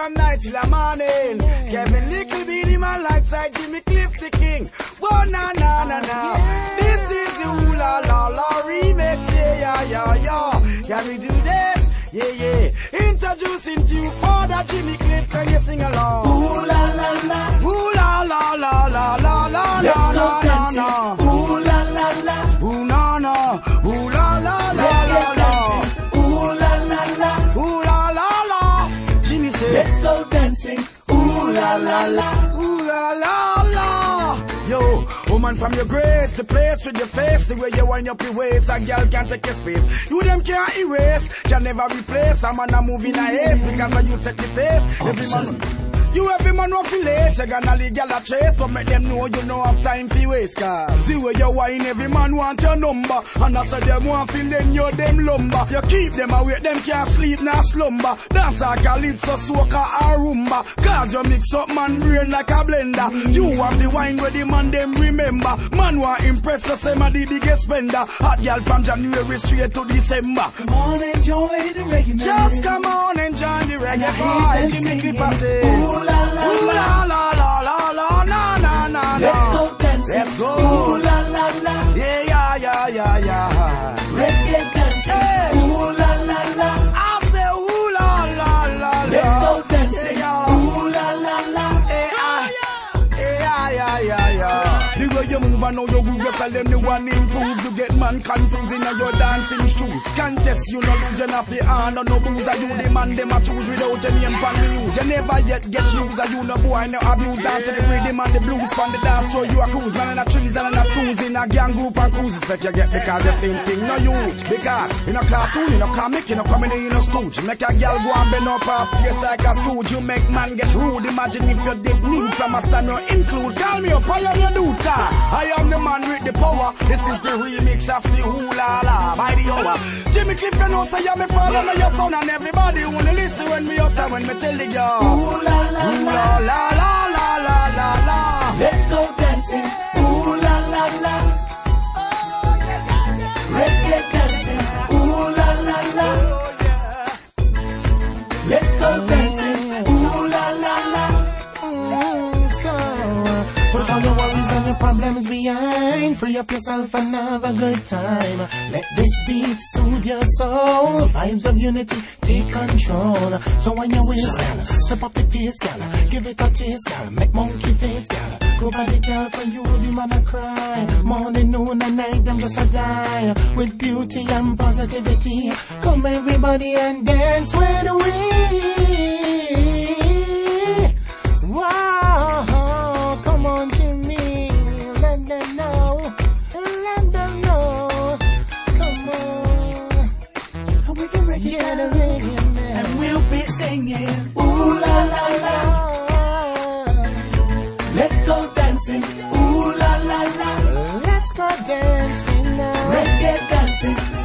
from night till the morning. Kevin Little Beanie Man like side Jimmy Cliff the King. Whoa, na na na na. This is the Ooh La La La remix. Yeah. Can we do this? Yeah. Introducing to you Father Jimmy Cliff. Can you sing along? Ooh la la la. Ooh la la la la la la. Let's go dancing. Ooh la la la. Ooh na na. Ooh la la la la la. Ooh la la la. Ooh la la la. Jimmy say, let's go dancing. Ooh la la la. Ooh la la la. Yo, woman from your grace, the place with your face, the way you wind up your waist, a girl can't take your space. You them can't erase, can never replace. A man a move in a haste because when you set the pace. Every man want to lace, you gonna leave y'all a chase, but make them know you know have time for waste, cause see where you wine, every man want your number, and I say them want to lend you them lumber. You keep them awake, them can't sleep, nor slumber. Dance like calypso, soca or rumba, cause you mix up man brain like a blender. You have the wine where the man them remember. Man want impress us, them a the biggest spender. Hot girl from January straight to December. Come on, enjoy the reggae. Just come on, enjoy the reggae vibe. Jimmy Cliff say, ooh la la la la la la na na. Let's go dancing. Let's go. Ooh la la la. Yeah. Reggae dancing. Hey. Ooh la la la. I say ooh la la la. Let's go dancing. Yeah. Ooh la la la. Yeah. The way you move and how you groove, you sell them the one improve. You get man confused in your dancing shoes. Contest you no lose, you not fi hand or no booze. You the man them a choose without your name from the news. You never yet get used, you no boy no abuse. Dancing the rhythm and the blues from the dance, so you a cruise. Man in a trees and in a twos, in a gang group and cruises. Expect you get because the same thing no huge. Because in a cartoon, in a comic, in a comedy, in a stooge. Make a girl go and bend up her face like a stooge. You make man get rude. Imagine if you did need from a stand or include. Call me up, I am your dude. I am the man with the power. This is the remix of the Ooh La La by the hour. Jimmy Cliff, you know, say I'm a father of your son, and everybody wanna listen when me up there when me tell the girl. Ooh la la la la la la la la la. Let's go dancing. Ooh la la la. Reggae dancing. Ooh la la la. Let's go dancing. Ooh la la la. Put all your worries and your problems behind. Free up yourself and have a good time. Let this beat soothe your soul. Vibes of unity take control. So when you waist, girl, step up the pace, girl. Give it a taste, girl. Make monkey face, girl. Go by the girl for you, the man a cry. Morning, noon and night, them just a die. With beauty and positivity. Come everybody and dance with me. Wow, come on Jimmy, let them know, come on, we can reggae the reggae man, and we'll be singing, ooh la la la, let's go dancing, ooh la la la, let's go dancing now, reggae dancing.